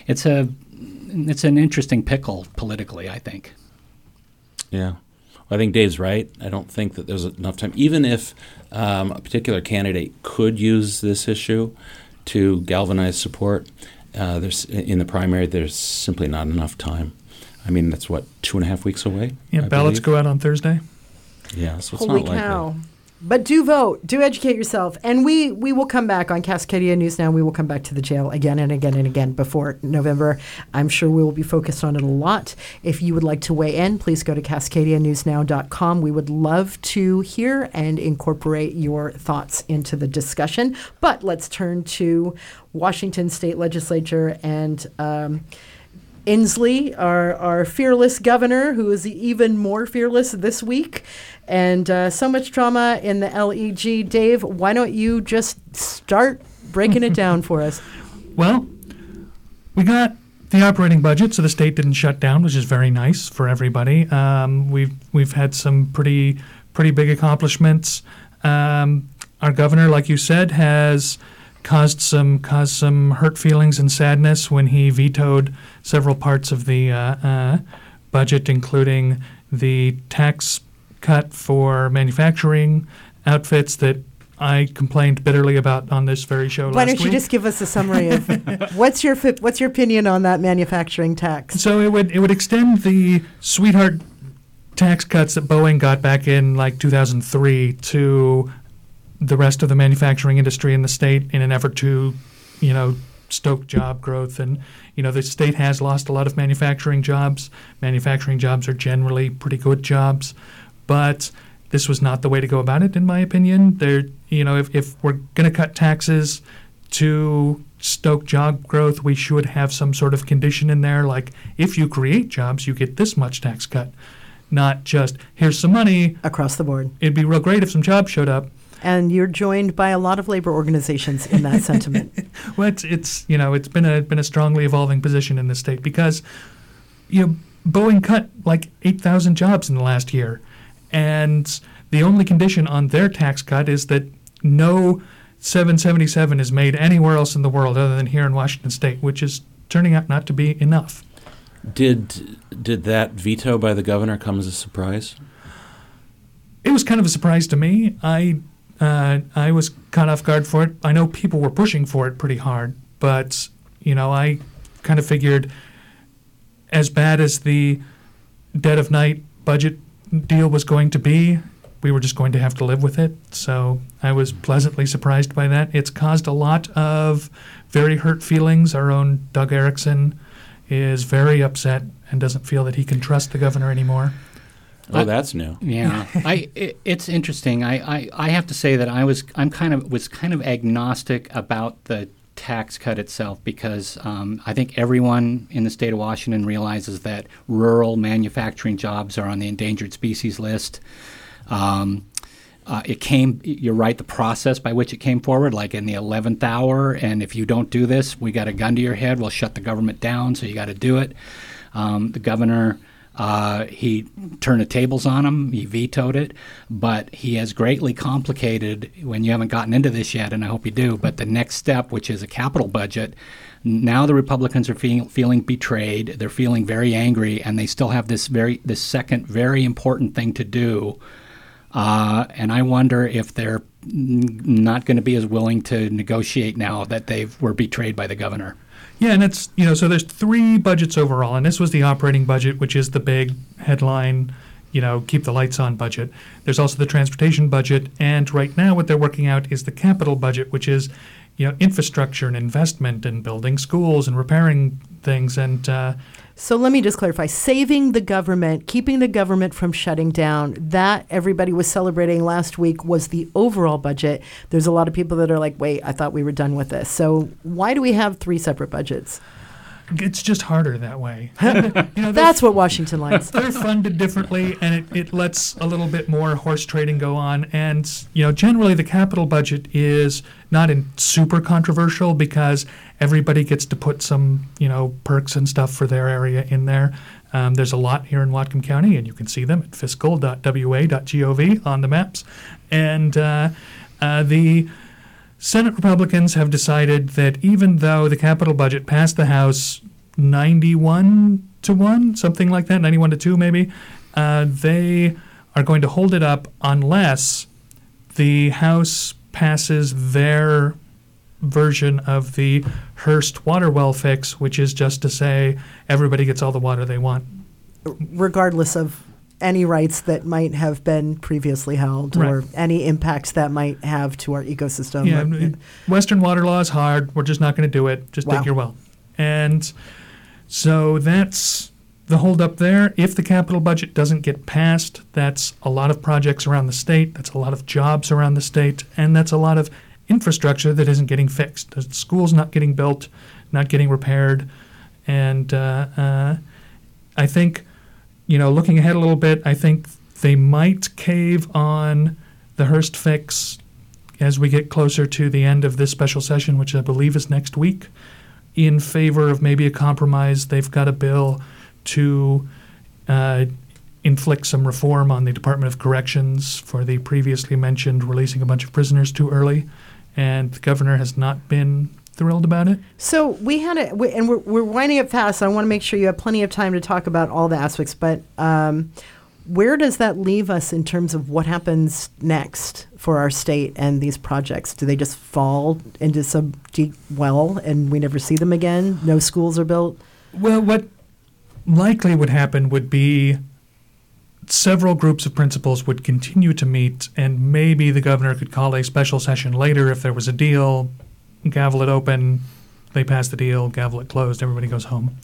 an interesting pickle politically, I think. Yeah. Well, I think Dave's right. I don't think that there's enough time. Even if a particular candidate could use this issue to galvanize support, there's in the primary, there's simply not enough time. I mean, that's, 2.5 weeks away? Yeah, ballots go out on Thursday. Yeah, so it's Holy not cow. likely. But do vote. Do educate yourself. And we will come back on Cascadia News Now. We will come back to the jail again and again and again before November. I'm sure we will be focused on it a lot. If you would like to weigh in, please go to CascadiaNewsNow.com. We would love to hear and incorporate your thoughts into the discussion. But let's turn to Washington State Legislature and Inslee, our fearless governor, who is even more fearless this week. And so much drama in the LEG. Dave, why don't you just start breaking it down for us? Well, we got the operating budget, so the state didn't shut down, which is very nice for everybody. We've had some pretty big accomplishments. Our governor, like you said, has caused some hurt feelings and sadness when he vetoed several parts of the budget, including the tax cut for manufacturing outfits that I complained bitterly about on this very show last week. Why don't you just give us a summary of what's your opinion on that manufacturing tax? So it would extend the sweetheart tax cuts that Boeing got back in like 2003 to the rest of the manufacturing industry in the state in an effort to, stoke job growth. And, the state has lost a lot of manufacturing jobs. Manufacturing jobs are generally pretty good jobs. But this was not the way to go about it, in my opinion. If we're going to cut taxes to stoke job growth, we should have some sort of condition in there, like if you create jobs, you get this much tax cut, not just here's some money across the board. It'd be real great if some jobs showed up. And you're joined by a lot of labor organizations in that sentiment. Well, it's been a strongly evolving position in the state because Boeing cut like 8,000 jobs in the last year. And the only condition on their tax cut is that no 777 is made anywhere else in the world other than here in Washington State, which is turning out not to be enough. Did that veto by the governor come as a surprise? It was kind of a surprise to me. I was caught off guard for it. I know people were pushing for it pretty hard, but I kind of figured as bad as the dead of night budget deal was going to be, we were just going to have to live with it. So I was pleasantly surprised by that. It's caused a lot of very hurt feelings. Our own Doug Erickson is very upset and doesn't feel that he can trust the governor anymore. Oh, that's new. Yeah, it's interesting. I have to say that I was kind of agnostic about the tax cut itself because I think everyone in the state of Washington realizes that rural manufacturing jobs are on the endangered species list. You're right, the process by which it came forward, like in the 11th hour, and if you don't do this, we got a gun to your head, we'll shut the government down, so you got to do it. The governor, he turned the tables on him, he vetoed it, but he has greatly complicated, when you haven't gotten into this yet, and I hope you do, but the next step, which is a capital budget. Now the Republicans are feeling betrayed, they're feeling very angry, and they still have this second very important thing to do. And I wonder if they're not going to be as willing to negotiate now that they were betrayed by the governor. Yeah, and it's, so there's 3 budgets overall, and this was the operating budget, which is the big headline, keep the lights on budget. There's also the transportation budget, and right now what they're working out is the capital budget, which is, infrastructure and investment and building schools and repairing things. And so let me just clarify, saving the government, keeping the government from shutting down, that everybody was celebrating last week was the overall budget. There's a lot of people that are like, wait, I thought we were done with this. So why do we have 3 separate budgets? It's just harder that way. That's what Washington likes. They're funded differently, and it lets a little bit more horse trading go on. And, generally the capital budget is not super controversial because everybody gets to put some, perks and stuff for their area in there. There's a lot here in Whatcom County, and you can see them at fiscal.wa.gov on the maps. And the Senate Republicans have decided that even though the capital budget passed the House 91-1, something like that, 91-2 maybe, they are going to hold it up unless the House passes their version of the Hearst water well fix, which is just to say everybody gets all the water they want. Regardless of any rights that might have been previously held, right, or any impacts that might have to our ecosystem. Yeah, Western water law is hard. We're just not going to do it. Just dig your well. And so that's the holdup there. If the capital budget doesn't get passed, that's a lot of projects around the state. That's a lot of jobs around the state. And that's a lot of infrastructure that isn't getting fixed. The schools not getting built, not getting repaired. And I think, looking ahead a little bit, I think they might cave on the Hearst fix as we get closer to the end of this special session, which I believe is next week, in favor of maybe a compromise. They've got a bill to inflict some reform on the Department of Corrections for the previously mentioned releasing a bunch of prisoners too early, and the governor has not been thrilled about it. So we had it, and we're winding up fast, so I want to make sure you have plenty of time to talk about all the aspects, but where does that leave us in terms of what happens next for our state and these projects? Do they just fall into some deep well and we never see them again? No schools are built? Well, what likely would happen would be several groups of principals would continue to meet, and maybe the governor could call a special session later if there was a deal, gavel it open, they pass the deal, gavel it closed, everybody goes home.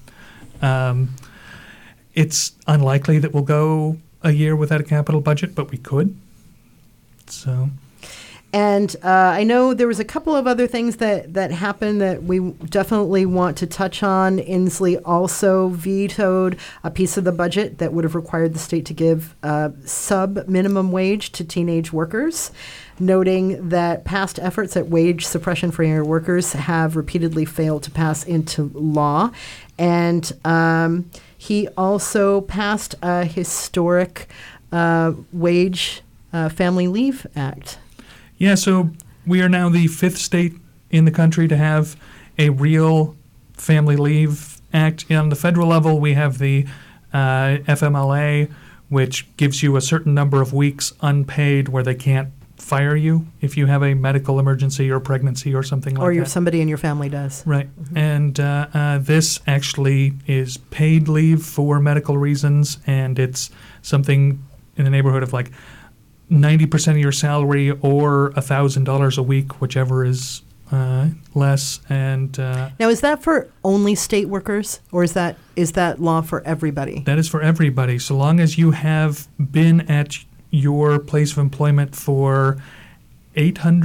It's unlikely that we'll go a year without a capital budget, but we could. So, and I know there was a couple of other things that happened that we definitely want to touch on. Inslee also vetoed a piece of the budget that would have required the state to give sub-minimum wage to teenage workers, noting that past efforts at wage suppression for younger workers have repeatedly failed to pass into law. And he also passed a historic wage family leave act. Yeah, so we are now the 5th state in the country to have a real family leave act. On the federal level, we have the FMLA, which gives you a certain number of weeks unpaid where they can't fire you if you have a medical emergency or pregnancy or something like that. Or somebody in your family does. Right. Mm-hmm. And this actually is paid leave for medical reasons, and it's something in the neighborhood of like 90% of your salary or $1,000 a week, whichever is less. And now, is that for only state workers, or is that law for everybody? That is for everybody, so long as you have been at your place of employment for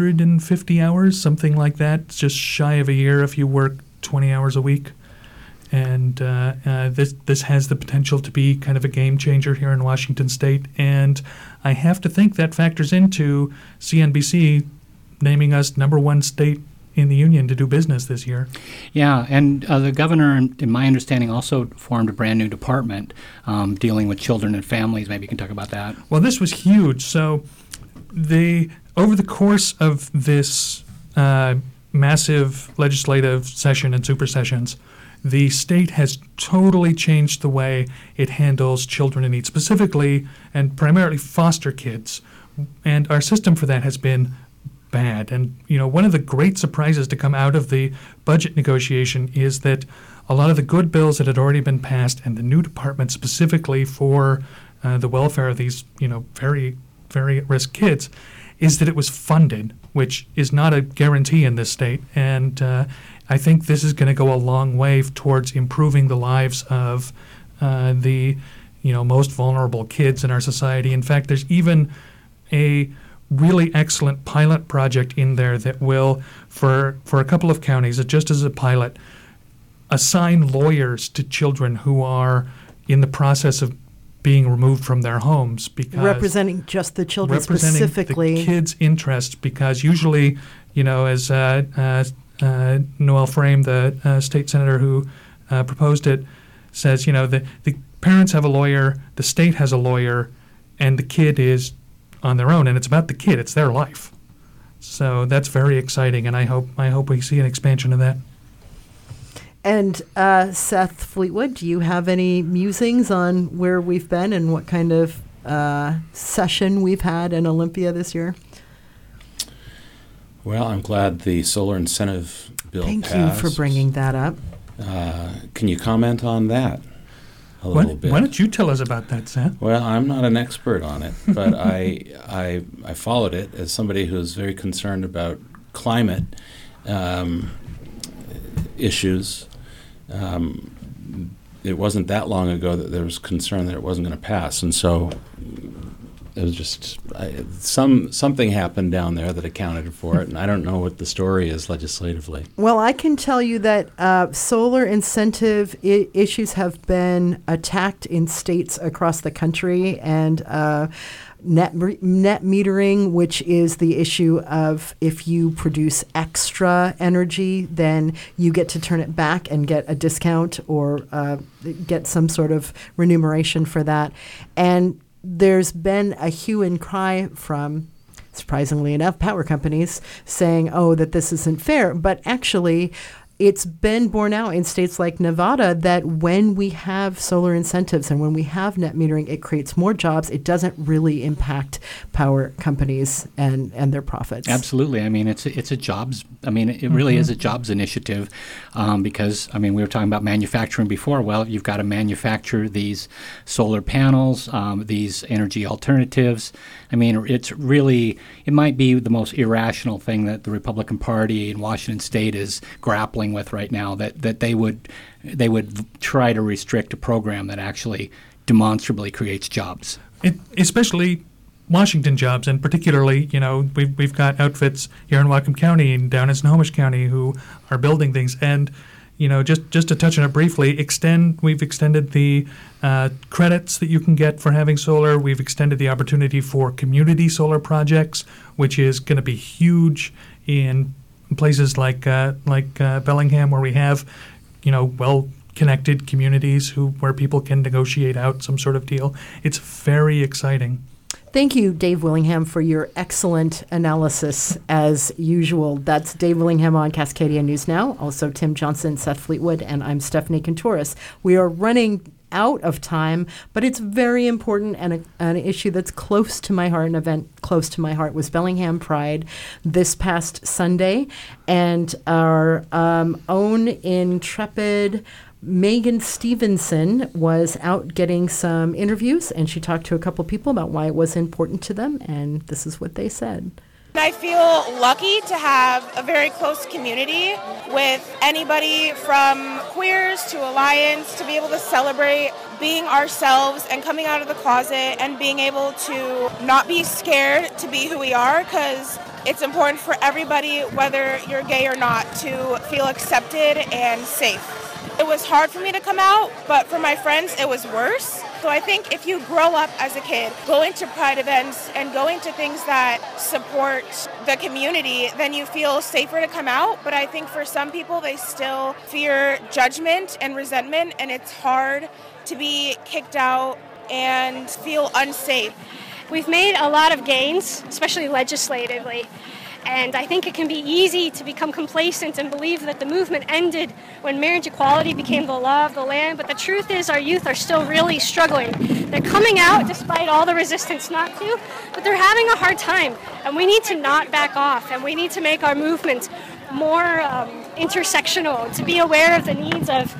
850 hours, something like that. It's just shy of a year if you work 20 hours a week. And this has the potential to be kind of a game changer here in Washington State. And I have to think that factors into CNBC naming us #1 state in the union to do business this year. Yeah, and the governor, in my understanding, also formed a brand new department dealing with children and families. Maybe you can talk about that. Well, this was huge. So over the course of this massive legislative session and super sessions, the state has totally changed the way it handles children in need, specifically and primarily foster kids. And our system for that has been bad. And, one of the great surprises to come out of the budget negotiation is that a lot of the good bills that had already been passed and the new department specifically for the welfare of these, very, very at-risk kids, is that it was funded, which is not a guarantee in this state. And I think this is going to go a long way towards improving the lives of the most vulnerable kids in our society. In fact, there's even a really excellent pilot project in there that will, for a couple of counties, just as a pilot, assign lawyers to children who are in the process of being removed from their homes, because representing just the children specifically, the kids' interests. Because usually, as Noel Frame, the state senator who proposed it, says, the parents have a lawyer, the state has a lawyer, and the kid is on their own, and it's about the kid, it's their life. So that's very exciting, and I hope we see an expansion of that. And Seth Fleetwood, do you have any musings on where we've been and what kind of session we've had in Olympia this year? Well, I'm glad the solar incentive bill Thank passed. you for bringing that up. Can you comment on that a little bit? Why don't you tell us about that, Seth? Well, I'm not an expert on it, but I followed it as somebody who's very concerned about climate issues. It wasn't that long ago that there was concern that it wasn't going to pass, and so it was just something happened down there that accounted for it, and I don't know what the story is legislatively. Well, I can tell you that solar incentive issues have been attacked in states across the country, and net metering, which is the issue of if you produce extra energy, then you get to turn it back and get a discount or get some sort of remuneration for that. And there's been a hue and cry from, surprisingly enough, power companies saying, that this isn't fair. But actually, it's been borne out in states like Nevada that when we have solar incentives and when we have net metering, it creates more jobs. It doesn't really impact power companies and their profits. Absolutely. I mean, it's a jobs. I mean, it really is a jobs initiative because, we were talking about manufacturing before. Well, you've got to manufacture these solar panels, these energy alternatives. I mean, it might be the most irrational thing that the Republican Party in Washington State is grappling with right now, that they would try to restrict a program that actually demonstrably creates jobs. Especially Washington jobs, and particularly, we've got outfits here in Whatcom County and down in Snohomish County who are building things. And, just to touch on it briefly, we've extended the credits that you can get for having solar. We've extended the opportunity for community solar projects, which is going to be huge in places like Bellingham, where we have, well-connected communities where people can negotiate out some sort of deal. It's very exciting. Thank you, Dave Willingham, for your excellent analysis, as usual. That's Dave Willingham on Cascadia News Now. Also, Tim Johnson, Seth Fleetwood, and I'm Stephanie Contouris. We are running out of time, but it's very important, and an issue that's close to my heart, an event close to my heart, was Bellingham Pride this past Sunday. And our own intrepid Megan Stevenson was out getting some interviews, and she talked to a couple people about why it was important to them, and this is what they said. I feel lucky to have a very close community with anybody from queers to alliance to be able to celebrate being ourselves and coming out of the closet and being able to not be scared to be who we are, because it's important for everybody, whether you're gay or not, to feel accepted and safe. It it was hard for me to come out, but for my friends, it was worse. So I think if you grow up as a kid, going to Pride events and going to things that support the community, then you feel safer to come out. But I think for some people, they still fear judgment and resentment, and it's hard to be kicked out and feel unsafe. We've made a lot of gains, especially legislatively. And I think it can be easy to become complacent and believe that the movement ended when marriage equality became the law of the land. But the truth is our youth are still really struggling. They're coming out despite all the resistance not to, but they're having a hard time. And we need to not back off, and we need to make our movement more intersectional, to be aware of the needs of,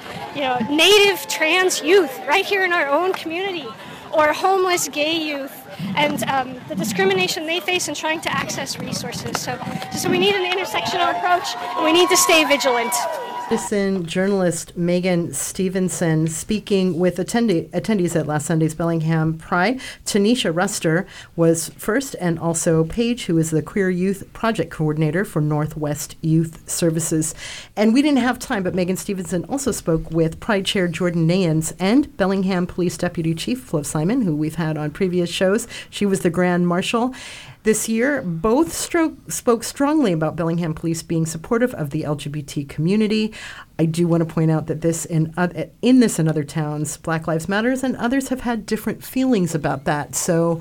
Native trans youth right here in our own community, or homeless gay youth, and the discrimination they face in trying to access resources. So we need an intersectional approach, and we need to stay vigilant. Citizen journalist Megan Stevenson speaking with attendees at last Sunday's Bellingham Pride. Tanisha Ruster was first, and also Paige, who is the Queer Youth Project Coordinator for Northwest Youth Services. And we didn't have time, but Megan Stevenson also spoke with Pride Chair Jordan Nayans and Bellingham Police Deputy Chief Flo Simon, who we've had on previous shows. She was the Grand Marshal. This year, both spoke strongly about Bellingham Police being supportive of the LGBT community. I do want to point out that in this and other towns, Black Lives Matters and others have had different feelings about that. So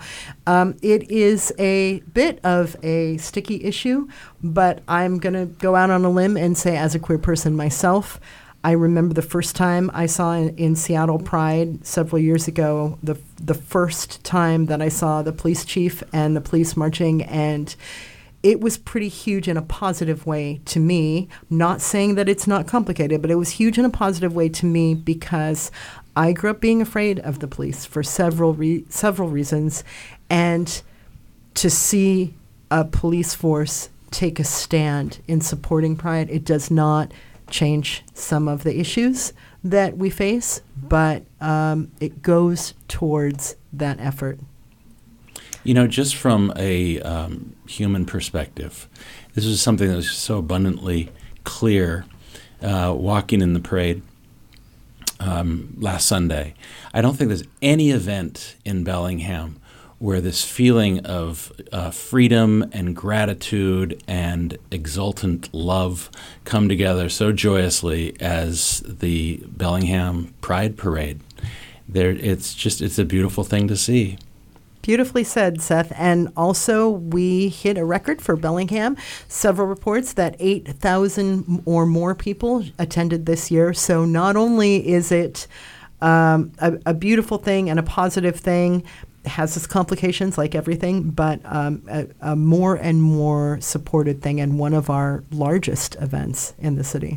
it is a bit of a sticky issue, but I'm going to go out on a limb and say, as a queer person myself, I remember the first time I saw in Seattle Pride several years ago, the first time that I saw the police chief and the police marching, and it was pretty huge in a positive way to me. Not saying that it's not complicated, but it was huge in a positive way to me because I grew up being afraid of the police for several reasons, and to see a police force take a stand in supporting Pride, it does not change some of the issues that we face, but it goes towards that effort. Just from a human perspective, this is something that was so abundantly clear walking in the parade last Sunday. I don't think there's any event in Bellingham where this feeling of freedom and gratitude and exultant love come together so joyously as the Bellingham Pride Parade. It's a beautiful thing to see. Beautifully said, Seth. And also, we hit a record for Bellingham. Several reports that 8,000 or more people attended this year. So not only is it a beautiful thing and a positive thing, has its complications like everything, but a more and more supported thing, and one of our largest events in the city.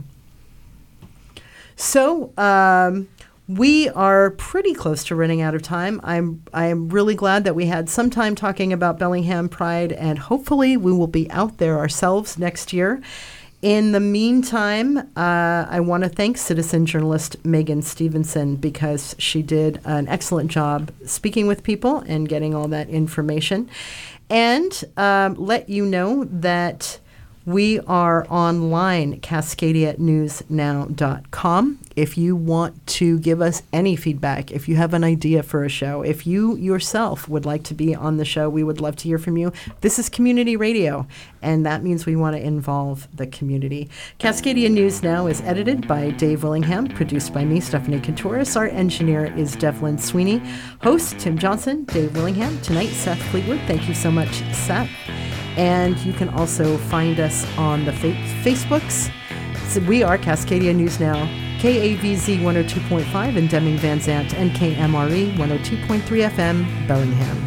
So we are pretty close to running out of time. I am really glad that we had some time talking about Bellingham Pride, and hopefully we will be out there ourselves next year. In the meantime, I want to thank citizen journalist Megan Stevenson because she did an excellent job speaking with people and getting all that information. And let you know that we are online, CascadiaNewsNow.com. If you want to give us any feedback, if you have an idea for a show, if you yourself would like to be on the show, we would love to hear from you. This is community radio, and that means we want to involve the community. Cascadia News Now is edited by Dave Willingham, produced by me, Stephanie Kantouris. Our engineer is Devlin Sweeney. Host, Tim Johnson, Dave Willingham. Tonight, Seth Fleetwood. Thank you so much, Seth. And you can also find us on the Facebooks. So we are Cascadia News Now, KAVZ 102.5 in Deming Van Zandt, and KMRE 102.3 FM, Bellingham.